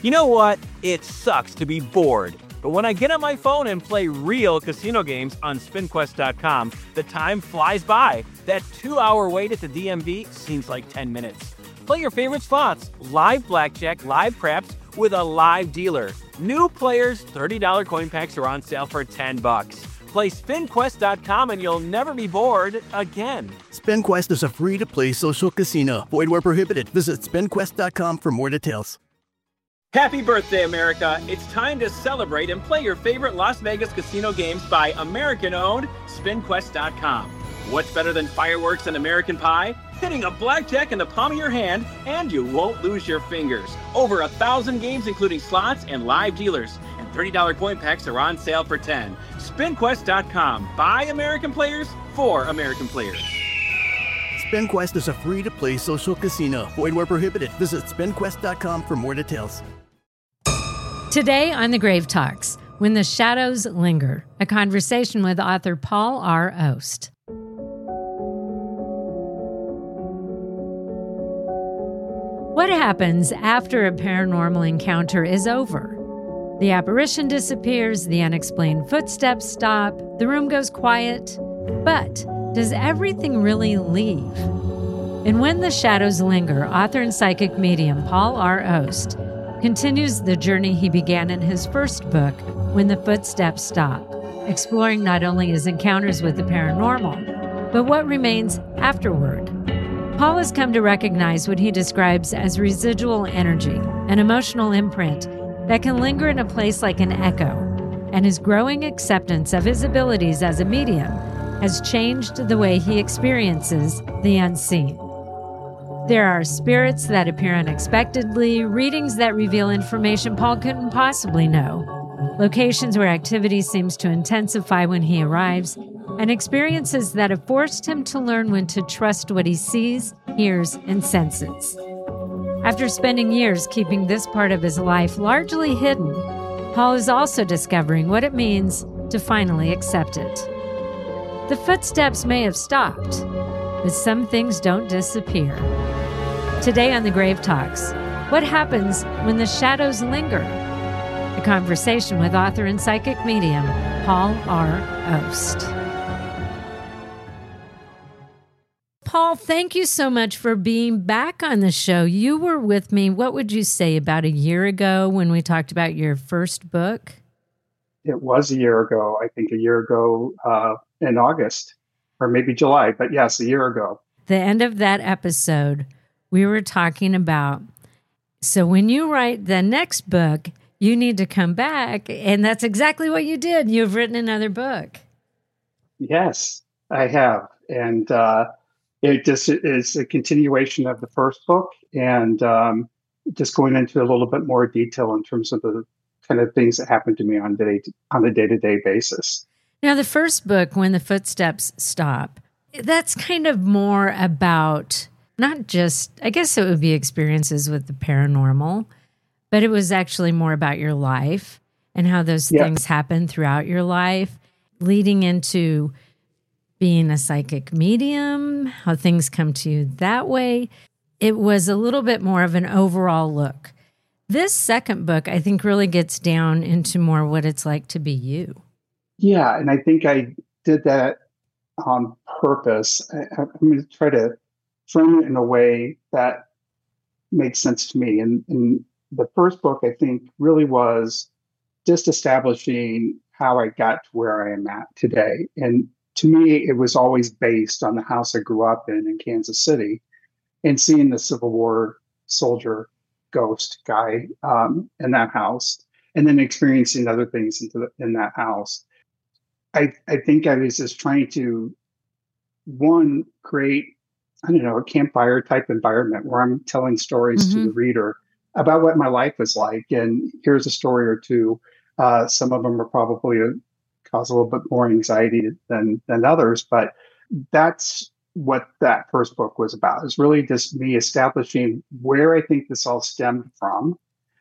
You know what? It sucks to be bored. But when I get on my phone and play real casino games on SpinQuest.com, the time flies by. That 2-hour wait at the DMV seems like 10 minutes. Play your favorite slots, live blackjack, live craps, with a live dealer. New players, $30 coin packs are on sale for $10. Play SpinQuest.com and you'll never be bored again. SpinQuest is a free-to-play social casino. Void where prohibited. Visit SpinQuest.com for more details. Happy birthday, America! It's time to celebrate and play your favorite Las Vegas casino games by American-owned SpinQuest.com. What's better than fireworks and American pie? Hitting a blackjack in the palm of your hand, and you won't lose your fingers. Over 1,000 games, including slots and live dealers. And $30 coin packs are on sale for $10. SpinQuest.com. By American players, for American players. SpinQuest is a free-to-play social casino. Void where prohibited. Visit SpinQuest.com for more details. Today on The Grave Talks, When the Shadows Linger, a conversation with author Paul R. Ost. What happens after a paranormal encounter is over? The apparition disappears, the unexplained footsteps stop, the room goes quiet. But does everything really leave? In When the Shadows Linger, author and psychic medium Paul R. Ost continues the journey he began in his first book, When the Footsteps Stop, exploring not only his encounters with the paranormal, but what remains afterward. Paul has come to recognize what he describes as residual energy, an emotional imprint that can linger in a place like an echo, and his growing acceptance of his abilities as a medium has changed the way he experiences the unseen. There are spirits that appear unexpectedly, readings that reveal information Paul couldn't possibly know, locations where activity seems to intensify when he arrives, and experiences that have forced him to learn when to trust what he sees, hears, and senses. After spending years keeping this part of his life largely hidden, Paul is also discovering what it means to finally accept it. The footsteps may have stopped, but some things don't disappear. Today on The Grave Talks, what happens when the shadows linger? A conversation with author and psychic medium Paul R. Ost. Paul, thank you so much for being back on the show. You were with me, what would you say, about a year ago when we talked about your first book? It was a year ago, I think a year ago in August, or maybe July, but yes, a year ago. The end of that episode, we were talking about, so when you write the next book, you need to come back, and that's exactly what you did. You've written another book. Yes, I have, and it just is a continuation of the first book, and just going into a little bit more detail in terms of the kind of things that happen to me on a day-to-day basis. Now, the first book, When the Footsteps Stop, that's kind of more about not just, I guess it would be experiences with the paranormal, but it was actually more about your life and how those things happen throughout your life, leading into being a psychic medium, how things come to you that way. It was a little bit more of an overall look. This second book, I think, really gets down into more what it's like to be you. Yeah, and I think I did that on purpose. I'm going to try to frame it in a way that makes sense to me. And the first book, I think, really was just establishing how I got to where I am at today. And to me, it was always based on the house I grew up in Kansas City, and seeing the Civil War soldier ghost guy in that house, and then experiencing other things in that house. I think I was just trying to, one, create, a campfire type environment where I'm telling stories to the reader about what my life was like. And here's a story or two. Some of them are probably cause a little bit more anxiety than others, but that's what that first book was about. It's really just me establishing where I think this all stemmed from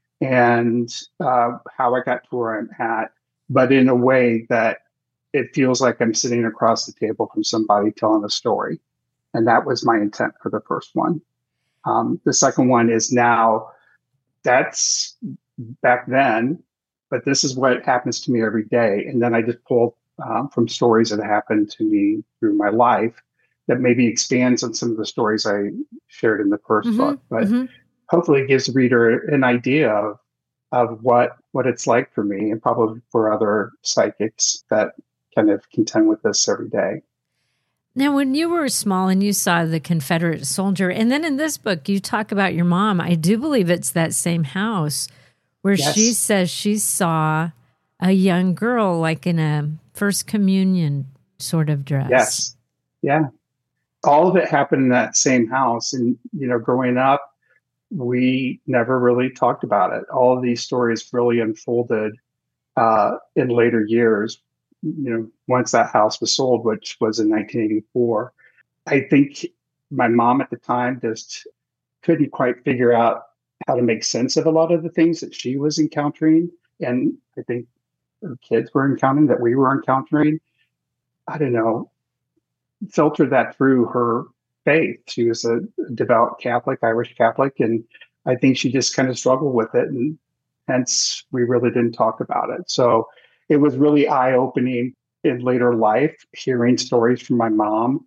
and how I got to where I'm at, but in a way that it feels like I'm sitting across the table from somebody telling a story. And that was my intent for the first one. The second one is now, that's back then, but this is what happens to me every day. And then I just pull from stories that happened to me through my life that maybe expands on some of the stories I shared in the 1st book, but hopefully it gives the reader an idea of what it's like for me, and probably for other psychics that kind of contend with this every day. Now, when you were small and you saw the Confederate soldier, and then in this book, you talk about your mom, I do believe it's that same house where she says she saw a young girl like in a First Communion sort of dress. Yes. Yeah. All of it happened in that same house. And, growing up, we never really talked about it. All of these stories really unfolded in later years, once that house was sold, which was in 1984. I think my mom at the time just couldn't quite figure out how to make sense of a lot of the things that she was encountering. And I think her kids were encountering, that we were encountering. I don't know, filter that through her faith. She was a devout Catholic, Irish Catholic, and I think she just kind of struggled with it, and hence we really didn't talk about it. So it was really eye-opening in later life, hearing stories from my mom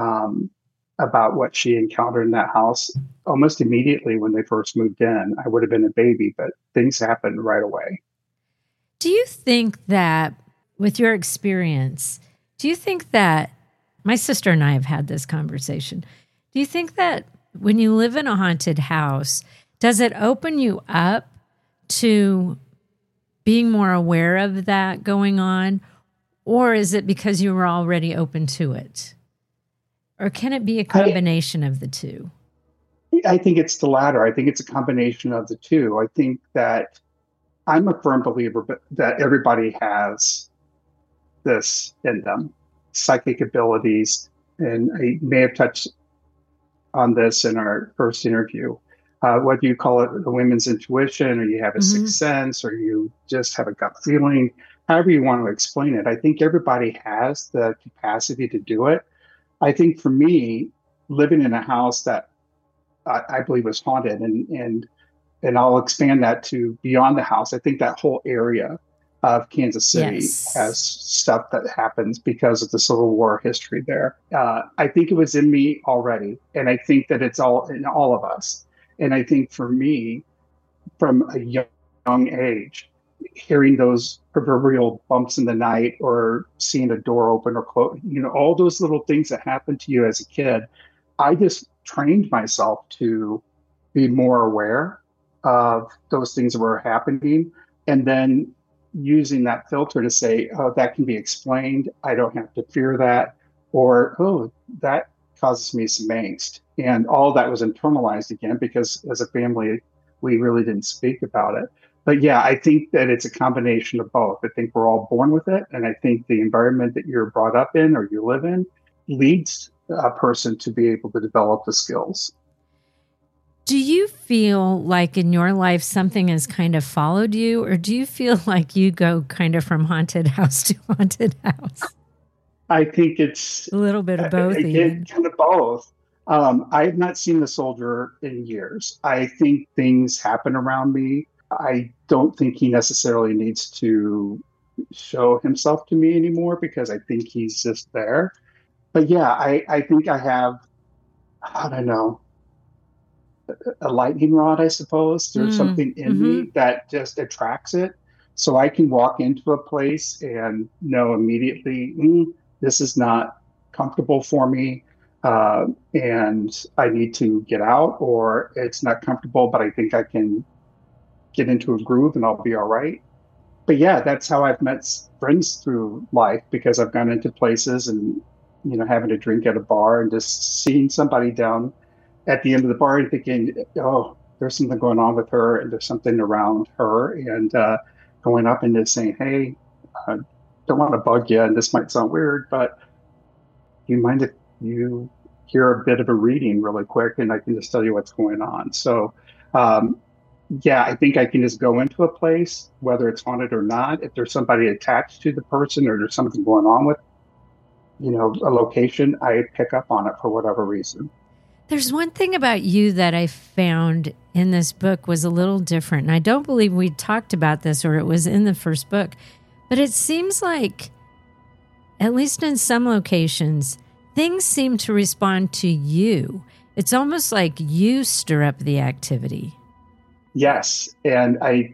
about what she encountered in that house almost immediately when they first moved in. I would have been a baby, but things happened right away. Do you think that, with your experience, do you think that, my sister and I have had this conversation, do you think that when you live in a haunted house, does it open you up to being more aware of that going on? Or is it because you were already open to it? Or can it be a combination of the two? I think it's the latter. I think it's a combination of the two. I think that I'm a firm believer that everybody has this in them, psychic abilities. And I may have touched on this in our first interview. Whether you call it the women's intuition, or you have a sixth sense, or you just have a gut feeling, however you want to explain it, I think everybody has the capacity to do it. I think for me, living in a house that I believe was haunted, and I'll expand that to beyond the house. I think that whole area of Kansas City has stuff that happens because of the Civil War history there. I think it was in me already, and I think that it's all in all of us. And I think for me, from a young age, hearing those proverbial bumps in the night, or seeing a door open or close, all those little things that happen to you as a kid, I just trained myself to be more aware of those things that were happening, and then using that filter to say, oh, that can be explained. I don't have to fear that. Or, oh, that causes me some angst. And all that was internalized again, because as a family, we really didn't speak about it. But yeah, I think that it's a combination of both. I think we're all born with it. And I think the environment that you're brought up in or you live in leads a person to be able to develop the skills. Do you feel like in your life something has kind of followed you, or do you feel like you go kind of from haunted house to haunted house? I think it's a little bit of both. Kind of both. I have not seen the soldier in years. I think things happen around me. I don't think he necessarily needs to show himself to me anymore, because I think he's just there. But yeah, I think I have, I don't know, a lightning rod, I suppose. There's something in me that just attracts it. So I can walk into a place and know immediately, this is not comfortable for me. And I need to get out, or it's not comfortable, but I think I can get into a groove and I'll be all right. But yeah, that's how I've met friends through life, because I've gone into places and, having a drink at a bar and just seeing somebody down at the end of the bar and thinking, oh, there's something going on with her, and there's something around her, and going up and just saying, hey, don't want to bug you, and this might sound weird, but do you mind if you hear a bit of a reading really quick, and I can just tell you what's going on? So, yeah, I think I can just go into a place, whether it's haunted or not. If there's somebody attached to the person, or there's something going on with, a location, I pick up on it for whatever reason. There's one thing about you that I found in this book was a little different. And I don't believe we talked about this or it was in the first book, but it seems like, at least in some locations, things seem to respond to you. It's almost like you stir up the activity. Yes. And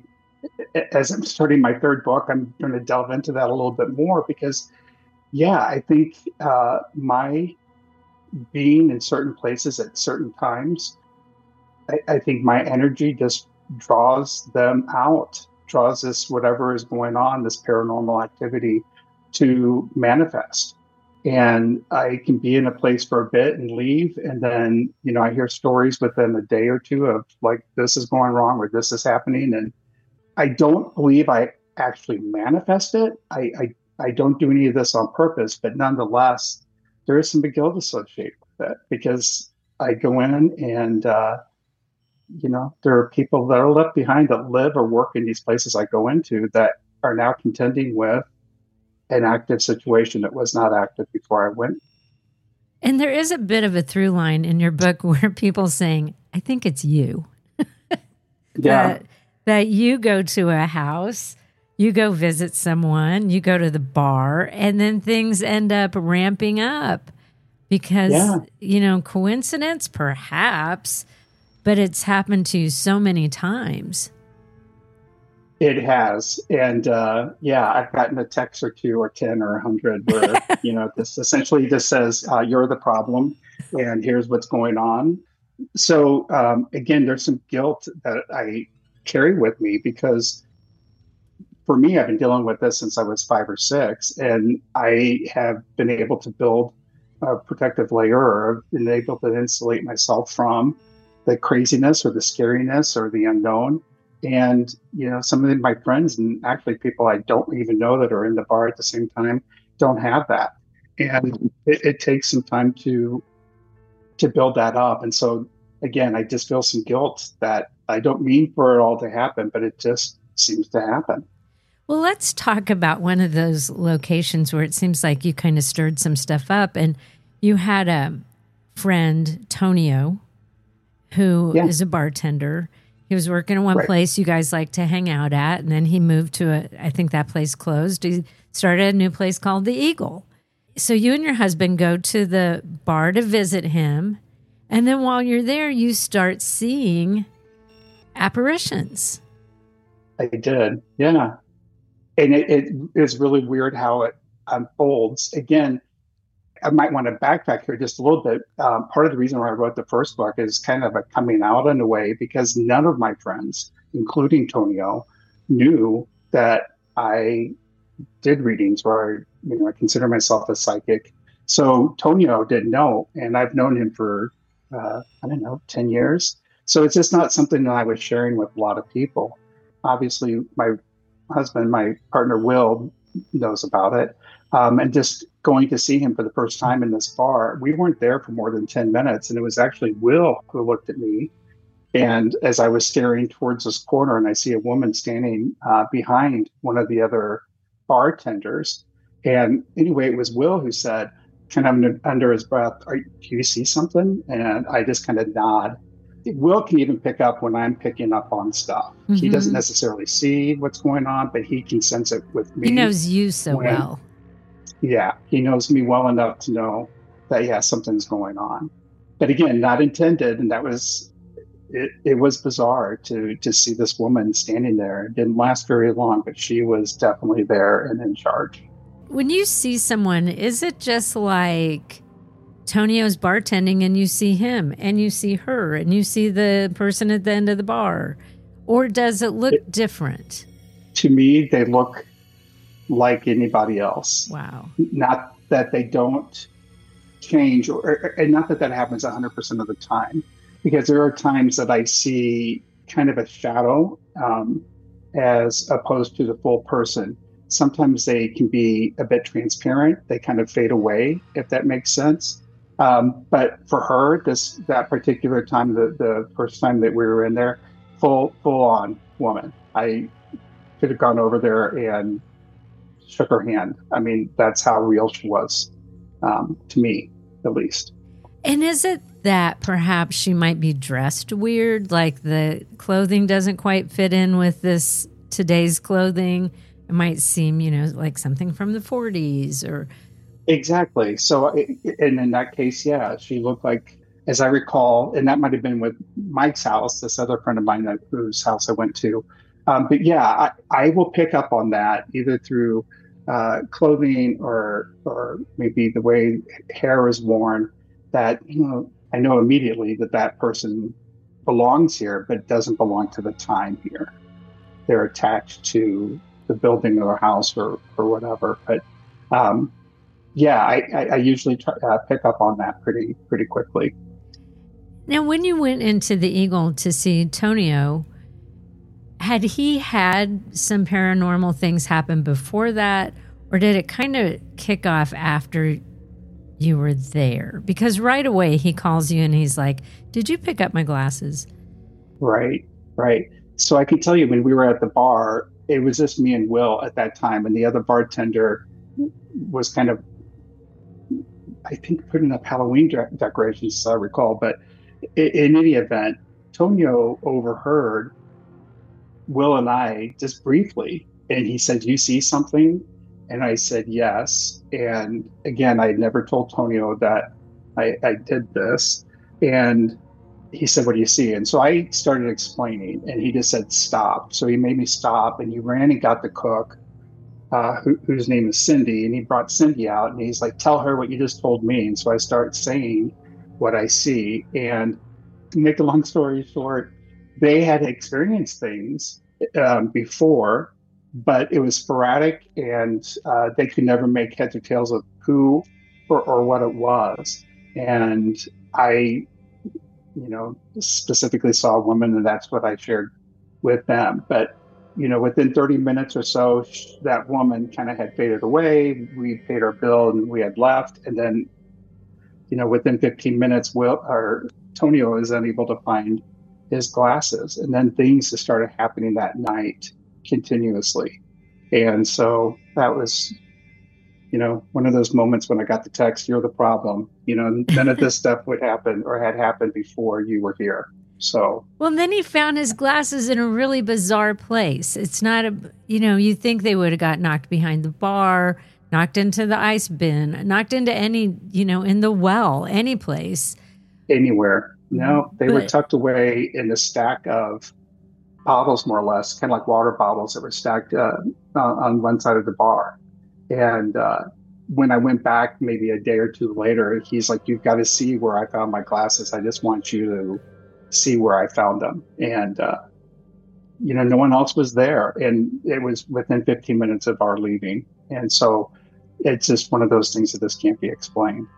as I'm starting my third book, I'm going to delve into that a little bit more because, I think my being in certain places at certain times, I think my energy just draws them out, draws this whatever is going on, this paranormal activity to manifest. And I can be in a place for a bit and leave. And then, I hear stories within a day or two of like, this is going wrong or this is happening. And I don't believe I actually manifest it. I don't do any of this on purpose, but nonetheless, there is some big guilt associated with it because I go in and, there are people that are left behind that live or work in these places I go into that are now contending with an active situation that was not active before I went. And there is a bit of a through line in your book where people saying, I think it's you. Yeah. That you go to a house, you go visit someone, you go to the bar, and then things end up ramping up because, coincidence, perhaps, but it's happened to you so many times. It has. And I've gotten a text or 2 or 10 or 100 where, this essentially just says, you're the problem and here's what's going on. So again, there's some guilt that I carry with me because for me, I've been dealing with this since I was 5 or 6, and I have been able to build a protective layer or been able to insulate myself from the craziness or the scariness or the unknown. And, some of my friends and actually people I don't even know that are in the bar at the same time don't have that. And it takes some time to build that up. And so, again, I just feel some guilt that I don't mean for it all to happen, but it just seems to happen. Well, let's talk about one of those locations where it seems like you kind of stirred some stuff up. And you had a friend, Tonio, who is a bartender. He was working in one place you guys like to hang out at, and then he moved to I think that place closed. He started a new place called the Eagle. So you and your husband go to the bar to visit him, and then while you're there, you start seeing apparitions. I did, yeah. And it is really weird how it unfolds. Again, I might want to backtrack here just a little bit. Part of the reason why I wrote the first book is kind of a coming out in a way because none of my friends, including Tonio, knew that I did readings where I consider myself a psychic. So Tonio didn't know, and I've known him for 10 years. So it's just not something that I was sharing with a lot of people. Obviously, my husband, my partner Will, knows about it. And just going to see him for the first time in this bar, we weren't there for more than 10 minutes. And it was actually Will who looked at me. And as I was staring towards this corner and I see a woman standing behind one of the other bartenders. And anyway, it was Will who said, kind of under his breath, do you see something? And I just kind of nod. Will can even pick up when I'm picking up on stuff. Mm-hmm. He doesn't necessarily see what's going on, but he can sense it with me. He knows you so well. Yeah, he knows me well enough to know that, something's going on. But again, not intended. And that was, it was bizarre to see this woman standing there. It didn't last very long, but she was definitely there and in charge. When you see someone, is it just like Tonio's bartending and you see him and you see her and you see the person at the end of the bar? Or does it look different? To me, they look like anybody else. Wow. Not that they don't change, and not that happens 100% of the time, because there are times that I see kind of a shadow as opposed to the full person. Sometimes they can be a bit transparent. They kind of fade away, if that makes sense. But for her, that particular time, the first time that we were in there, full on woman. I could have gone over there and shook her hand. I mean, that's how real she was, to me, at least. And is it that perhaps she might be dressed weird, like the clothing doesn't quite fit in with this today's clothing. It might seem, like something from the 40s or... Exactly. So, and in that case, yeah, she looked like, as I recall, and that might have been with Mike's house, this other friend of mine whose house I went to. But yeah, I will pick up on that either through clothing or maybe the way hair is worn, that, I know immediately that person belongs here, but doesn't belong to the time here. They're attached to the building or house or whatever. But yeah, I usually pick up on that pretty quickly. Now, when you went into the Eagle to see Tonio, had he had some paranormal things happen before that, or did it kind of kick off after you were there? Because right away he calls you and he's like, "Did you pick up my glasses?" Right. So I can tell you, when we were at the bar, it was just me and Will at that time, and the other bartender was kind of, I think, putting up Halloween decorations, as I recall. But in any event, Tonio overheard Will and I just briefly, and he said, "You see something?" And I said, "Yes." And again, I never told Tonio that I did this. And he said, "What do you see?" And so I started explaining, and he just said, "Stop." So he made me stop, and he ran and got the cook, whose name is Cindy, and he brought Cindy out, and he's like, "Tell her what you just told me." And so I start saying what I see. And to make a long story short, they had experienced things before, but it was sporadic, and they could never make heads or tails of who or what it was. And I, specifically saw a woman, and that's what I shared with them. But within 30 minutes or so, that woman kind of had faded away. We paid our bill and we had left. And then, within 15 minutes, Tonio was unable to find his glasses. And then things just started happening that night continuously. And so that was, one of those moments when I got the text, "You're the problem. None of this stuff would happen or had happened before you were here." So, well, then he found his glasses in a really bizarre place. It's not you think they would have got knocked behind the bar, knocked into the ice bin, knocked into any, in the well, any place. Anywhere. No, they were tucked away in a stack of bottles, more or less, kind of like water bottles that were stacked on one side of the bar. And when I went back maybe a day or two later, he's like, "You've got to see where I found my glasses. I just want you to see where I found them." And, no one else was there. And it was within 15 minutes of our leaving. And so it's just one of those things that just can't be explained.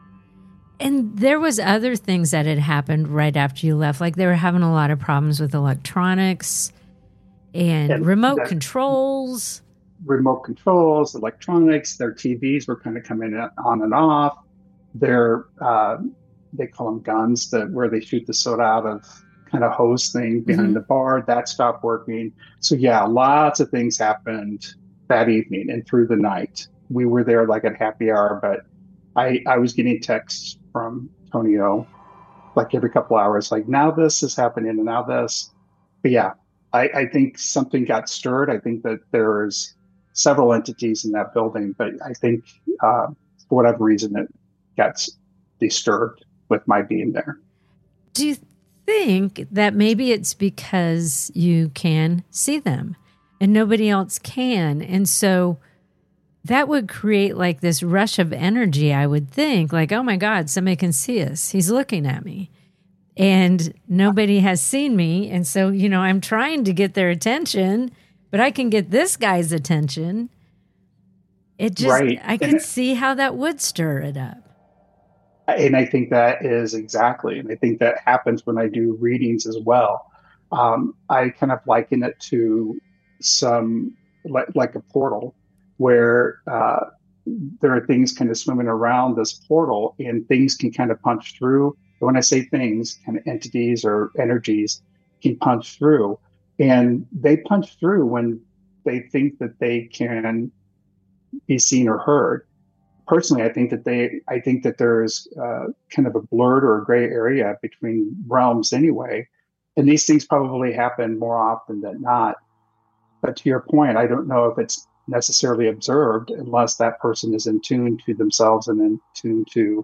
And there was other things that had happened right after you left. Like they were having a lot of problems with electronics and remote controls. Remote controls, electronics, their TVs were kind of coming on and off. Their, they call them guns, where they shoot the soda out of kind of hose thing behind the bar, that stopped working. So yeah, lots of things happened that evening and through the night. We were there like at happy hour, but I was getting texts from Tonio like every couple hours, like, "Now this is happening and now this." But yeah, I think something got stirred. I think that there's several entities in that building, but I think for whatever reason it got disturbed with my being there. Do you think that maybe it's because you can see them and nobody else can? And so that would create like this rush of energy, I would think, like, "Oh my God, somebody can see us. He's looking at me. And nobody has seen me. And so, I'm trying to get their attention, but I can get this guy's attention." It just, right. I could see how that would stir it up. And I think that is exactly, and I think that happens when I do readings as well. I kind of liken it to some, like a portal, where there are things kind of swimming around this portal and things can kind of punch through. But when I say things, kind of entities or energies can punch through. And they punch through when they think that they can be seen or heard. personally, I think that there's kind of a blurred or a gray area between realms anyway. And these things probably happen more often than not. But to your point, I don't know if it's necessarily observed unless that person is in tune to themselves and in tune to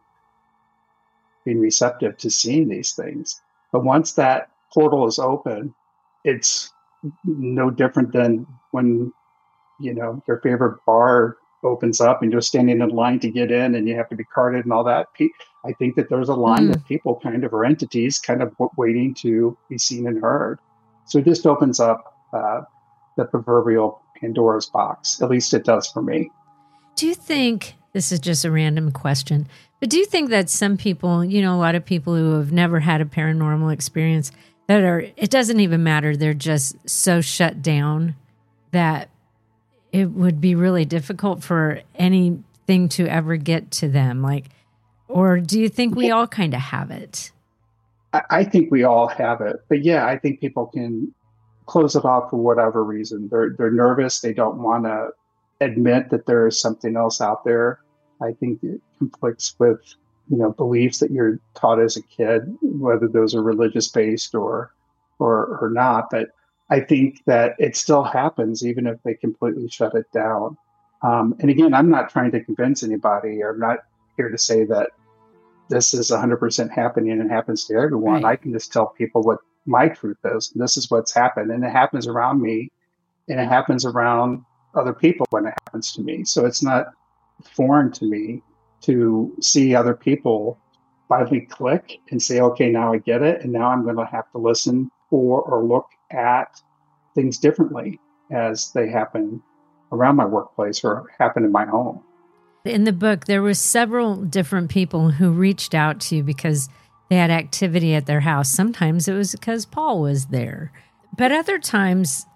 being receptive to seeing these things. But once that portal is open, it's no different than when, your favorite bar opens up and you're standing in line to get in and you have to be carded and all that. I think that there's a line of people kind of are entities kind of waiting to be seen and heard. So it just opens up the proverbial Pandora's box. At least it does for me. Do you think, this is just a random question, but do you think that some people, a lot of people who have never had a paranormal experience it doesn't even matter, they're just so shut down that it would be really difficult for anything to ever get to them? Or do you think we all kind of have it? I think we all have it. But yeah, I think people can close it off for whatever reason. They're nervous. They don't want to admit that there is something else out there. I think it conflicts with, beliefs that you're taught as a kid, whether those are religious based or not. But I think that it still happens even if they completely shut it down. And again, I'm not trying to convince anybody, or I'm not here to say that this is 100% happening and happens to everyone. Right. I can just tell people what my truth is. And this is what's happened. And it happens around me, and it happens around other people when it happens to me. So it's not foreign to me to see other people finally click and say, okay, now I get it. And now I'm going to have to listen for or look at things differently as they happen around my workplace or happen in my home. In the book, there were several different people who reached out to you because they had activity at their house. Sometimes it was because Paul was there. But other times,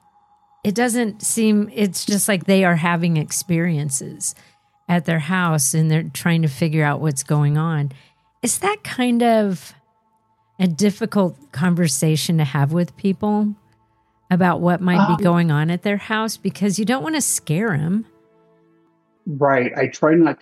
it's just like they are having experiences at their house and they're trying to figure out what's going on. Is that kind of a difficult conversation to have with people about what might be going on at their house? Because you don't want to scare them. Right. I try not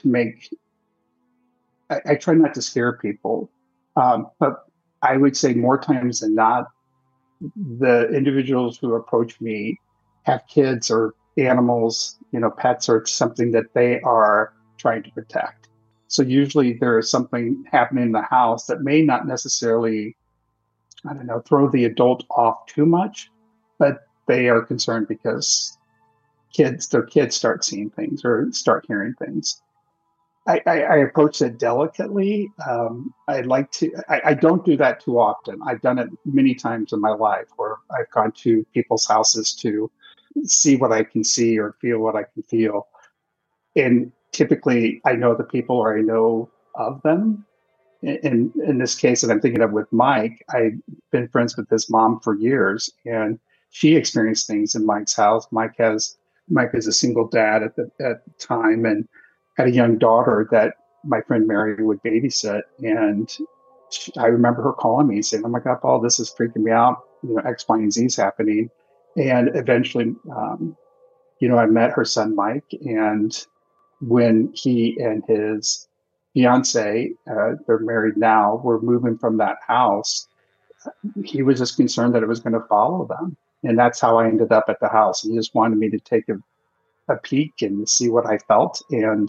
to scare people. But I would say more times than not, the individuals who approach me have kids or animals, pets, or something that they are trying to protect. So usually there is something happening in the house that may not necessarily, throw the adult off too much, but they are concerned because their kids start seeing things or start hearing things. I approach it delicately. I don't do that too often. I've done it many times in my life where I've gone to people's houses to see what I can see or feel what I can feel. And typically I know the people or I know of them. In this case that I'm thinking of with Mike, I've been friends with his mom for years, and she experienced things in Mike's house. Mike is a single dad at the time and had a young daughter that my friend Mary would babysit. And I remember her calling me saying, "Oh my God, Paul, this is freaking me out. X, Y, and Z is happening." And eventually, I met her son, Mike. And when he and his fiance, they're married now, were moving from that house, he was just concerned that it was going to follow them. And that's how I ended up at the house. He just wanted me to take a peek and see what I felt. And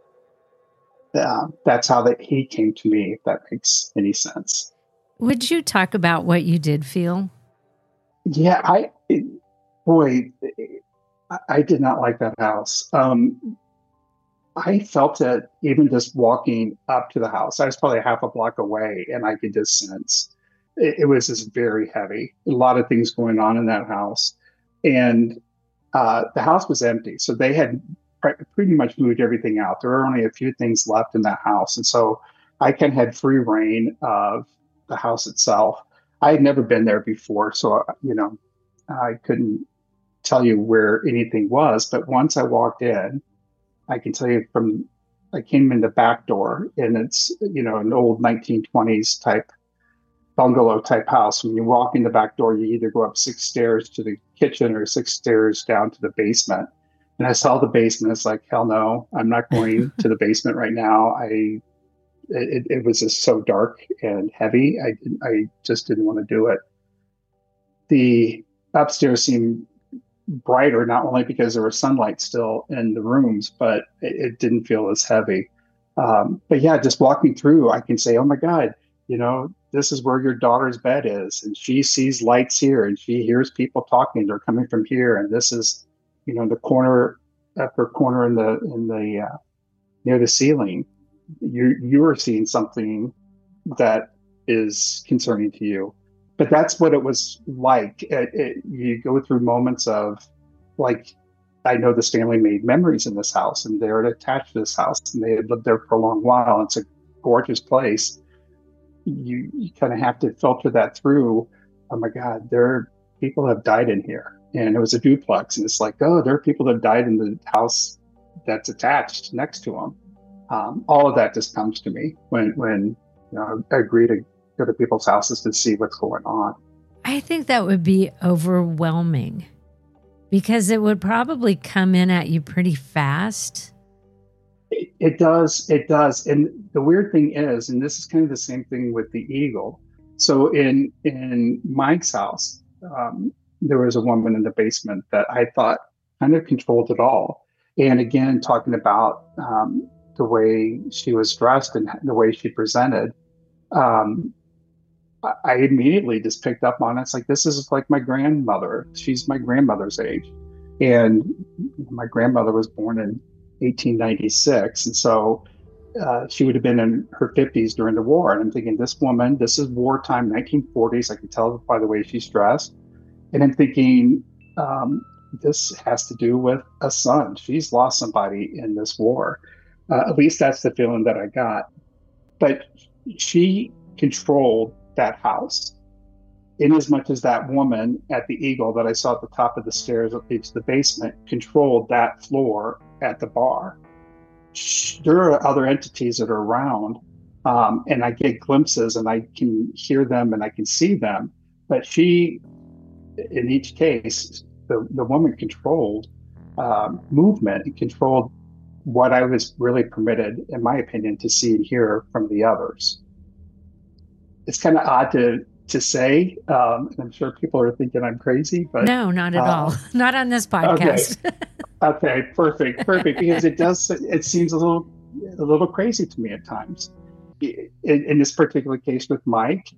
that's how he came to me, if that makes any sense. Would you talk about what you did feel? Yeah, I did not like that house. I felt it even just walking up to the house. I was probably half a block away, and I could just sense it was just very heavy. A lot of things going on in that house. And the house was empty. So they had pretty much moved everything out. There were only a few things left in that house. And so I kind of had free reign of the house itself. I had never been there before. So, I couldn't tell you where anything was. But once I walked in, I can tell you I came in the back door, and it's, an old 1920s type bungalow type house. When you walk in the back door, you either go up 6 stairs to the kitchen or 6 stairs down to the basement. And I saw the basement. It's like, hell no, I'm not going to the basement right now. It was just so dark and heavy. I just didn't want to do it. The upstairs seemed brighter, not only because there was sunlight still in the rooms, but it didn't feel as heavy. But yeah, just walking through, I can say, oh my God, this is where your daughter's bed is. And she sees lights here and she hears people talking. They're coming from here. And this is, the upper corner in the near the ceiling. You are seeing something that is concerning to you. But that's what it was like. You go through moments of, like, I know this family made memories in this house, and they're attached to this house, and they had lived there for a long while. It's a gorgeous place. You kind of have to filter that through. Oh my God, people have died in here, and it was a duplex, and it's like, oh, there are people that died in the house that's attached next to them. All of that just comes to me when I agree to go to people's houses to see what's going on. I think that would be overwhelming because it would probably come in at you pretty fast. It does. And the weird thing is, and this is kind of the same thing with the eagle. So in Mike's house, there was a woman in the basement that I thought kind of controlled it all. And again, talking about the way she was dressed and the way she presented, I immediately just picked up on it. It's like, this is like my grandmother. She's my grandmother's age. And my grandmother was born in 1896. And so she would have been in her 50s during the war. And I'm thinking, this woman, this is wartime, 1940s. I can tell by the way she's dressed. And I'm thinking, this has to do with a son. She's lost somebody in this war. At least that's the feeling that I got. But she controlled that house, in as much as that woman at the Eagle that I saw at the top of the stairs that leads to the basement controlled that floor at the bar. There are other entities that are around, and I get glimpses and I can hear them and I can see them. But she, in each case, the woman controlled movement and controlled what I was really permitted, in my opinion, to see and hear from the others. It's kind of odd to say, and I'm sure people are thinking I'm crazy, but no, not at all. Not on this podcast. Okay, perfect, because it seems a little crazy to me at times. In this particular case with Mike,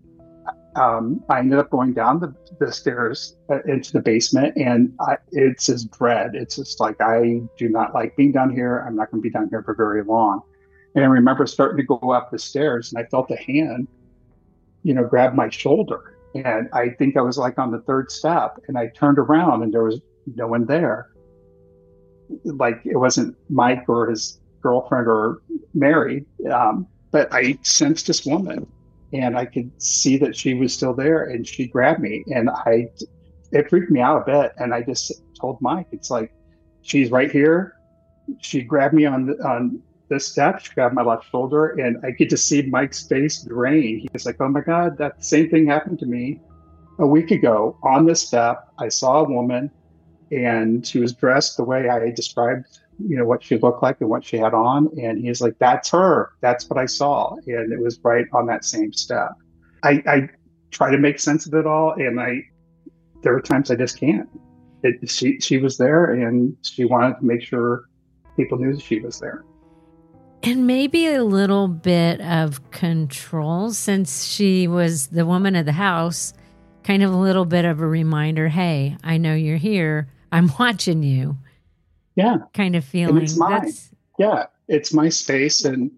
I ended up going down the stairs into the basement, and it's his dread. It's just like, I do not like being down here. I'm not going to be down here for very long. And I remember starting to go up the stairs, and I felt a hand, grab my shoulder. And I think I was like on the third step, and I turned around and there was no one there. Like, it wasn't Mike or his girlfriend or Mary, but I sensed this woman, and I could see that she was still there, and she grabbed me, and it freaked me out a bit. And I just told Mike, it's like, she's right here. She grabbed me on this step, she grabbed my left shoulder, and I could just see Mike's face drain. He was like, oh my God, that same thing happened to me a week ago on this step. I saw a woman, and she was dressed the way I described, what she looked like and what she had on. And he's like, that's her. That's what I saw. And it was right on that same step. I try to make sense of it all, and there are times I just can't. She was there, and she wanted to make sure people knew that she was there. And maybe a little bit of control, since she was the woman of the house, kind of a little bit of a reminder, hey, I know you're here. I'm watching you. Yeah. Kind of feeling. And it's mine. It's my space. And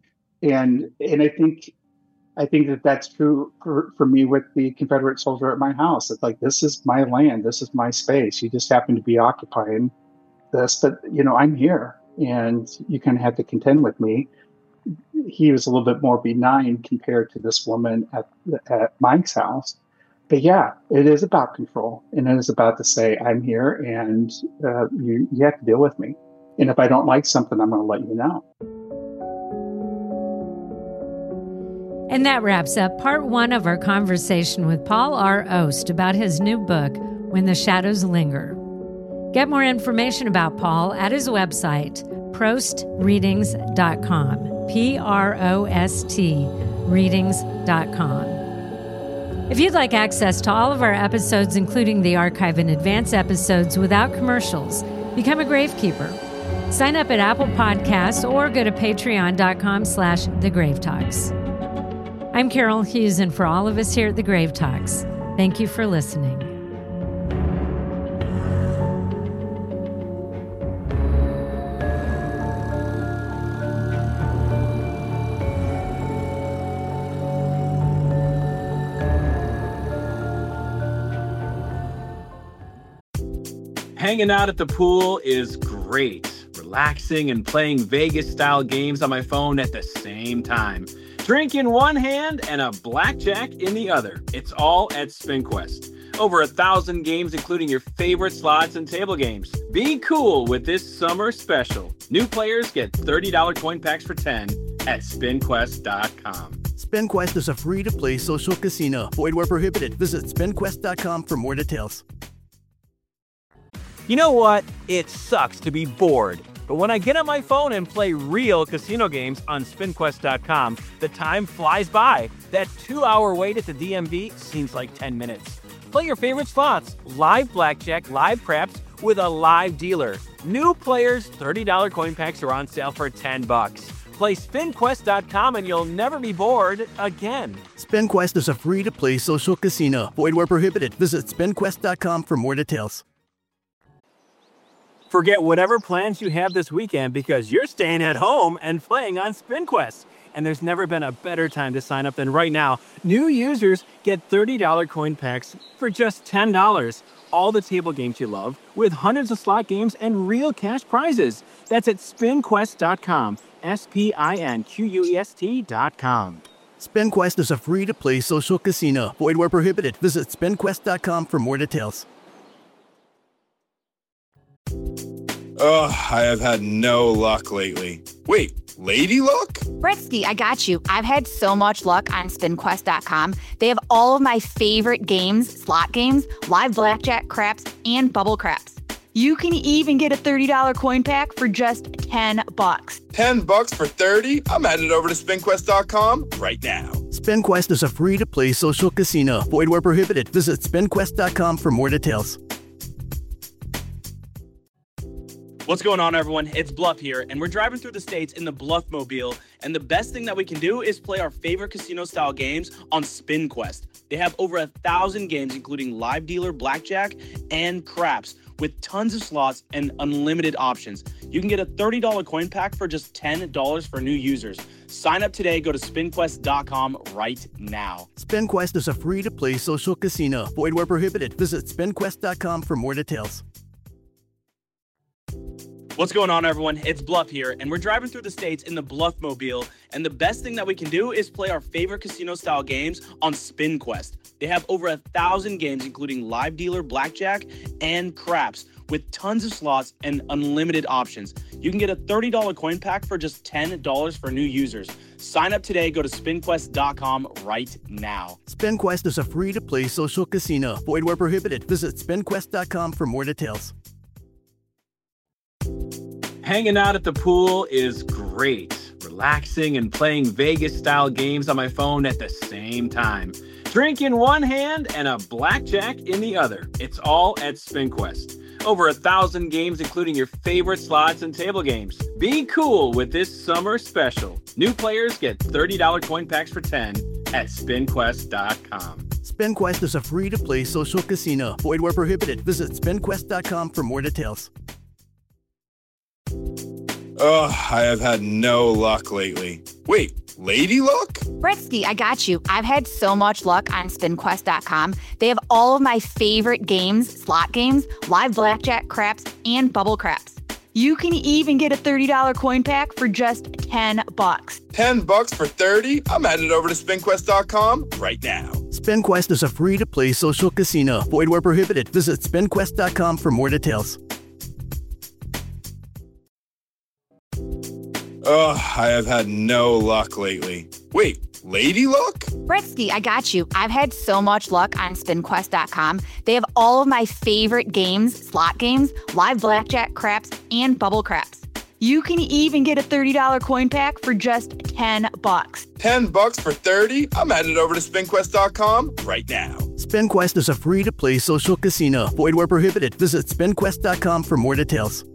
I think that's true for me with the Confederate soldier at my house. It's like, this is my land. This is my space. You just happen to be occupying this, but I'm here. And you kind of had to contend with me. He was a little bit more benign compared to this woman at Mike's house. But yeah, it is about control. And it is about to say, I'm here, and you have to deal with me. And if I don't like something, I'm going to let you know. And that wraps up part 1 of our conversation with Paul R. Ost about his new book, When the Shadows Linger. Get more information about Paul at his website, prostreadings.com. P-R-O-S-T readings.com. If you'd like access to all of our episodes, including the archive and advance episodes without commercials, become a Gravekeeper. Sign up at Apple Podcasts or go to patreon.com/thegravetalks. I'm Carol Hughes, and for all of us here at The Grave Talks, thank you for listening. Hanging out at the pool is great. Relaxing and playing Vegas-style games on my phone at the same time. Drink in one hand and a blackjack in the other. It's all at SpinQuest. Over 1,000 games, including your favorite slots and table games. Be cool with this summer special. New players get $30 coin packs for 10 at SpinQuest.com. SpinQuest is a free-to-play social casino. Void where prohibited. Visit SpinQuest.com for more details. You know what? It sucks to be bored. But when I get on my phone and play real casino games on SpinQuest.com, the time flies by. That 2-hour wait at the DMV seems like 10 minutes. Play your favorite slots, live blackjack, live craps with a live dealer. New players, $30 coin packs are on sale for $10. Play SpinQuest.com and you'll never be bored again. SpinQuest is a free-to-play social casino. Void where prohibited. Visit SpinQuest.com for more details. Forget whatever plans you have this weekend because you're staying at home and playing on SpinQuest. And there's never been a better time to sign up than right now. New users get $30 coin packs for just $10. All the table games you love with hundreds of slot games and real cash prizes. That's at SpinQuest.com. SpinQuest.com. SpinQuest is a free-to-play social casino. Void where prohibited. Visit SpinQuest.com for more details. Ugh, I have had no luck lately. Wait, lady luck? Bretsky, I got you. I've had so much luck on SpinQuest.com. They have all of my favorite games, slot games, live blackjack, craps, and bubble craps. You can even get a $30 coin pack for just $10. $10 for 30? I'm headed over to SpinQuest.com right now. SpinQuest is a free-to-play social casino. Void where prohibited. Visit SpinQuest.com for more details. What's going on, everyone? It's Bluff here, and we're driving through the states in the Bluffmobile, and the best thing that we can do is play our favorite casino-style games on SpinQuest. They have over 1,000 games, including live dealer, blackjack, and craps, with tons of slots and unlimited options. You can get a $30 coin pack for just $10 for new users. Sign up today. Go to SpinQuest.com right now. SpinQuest is a free-to-play social casino. Void where prohibited. Visit SpinQuest.com for more details. What's going on, everyone? It's Bluff here, and we're driving through the states in the Bluffmobile, and the best thing that we can do is play our favorite casino-style games on SpinQuest. They have over 1,000 games, including live dealer, blackjack, and craps, with tons of slots and unlimited options. You can get a $30 coin pack for just $10 for new users. Sign up today. Go to SpinQuest.com right now. SpinQuest is a free-to-play social casino. Void where prohibited. Visit SpinQuest.com for more details. Hanging out at the pool is great. Relaxing and playing Vegas-style games on my phone at the same time. Drink in one hand and a blackjack in the other. It's all at SpinQuest. Over 1,000 games, including your favorite slots and table games. Be cool with this summer special. New players get $30 coin packs for 10 at SpinQuest.com. SpinQuest is a free-to-play social casino. Void where prohibited. Visit SpinQuest.com for more details. Ugh, I have had no luck lately. Wait, lady luck? Bretsky, I got you. I've had so much luck on SpinQuest.com. They have all of my favorite games, slot games, live blackjack, craps, and bubble craps. You can even get a $30 coin pack for just $10. $10 for 30? I'm headed over to SpinQuest.com right now. SpinQuest is a free-to-play social casino. Void where prohibited. Visit SpinQuest.com for more details. Ugh, I have had no luck lately. Wait, lady luck? Bretsky, I got you. I've had so much luck on SpinQuest.com. They have all of my favorite games, slot games, live blackjack, craps, and bubble craps. You can even get a $30 coin pack for just $10. $10 for 30? I'm headed over to SpinQuest.com right now. SpinQuest is a free-to-play social casino. Void where prohibited. Visit SpinQuest.com for more details.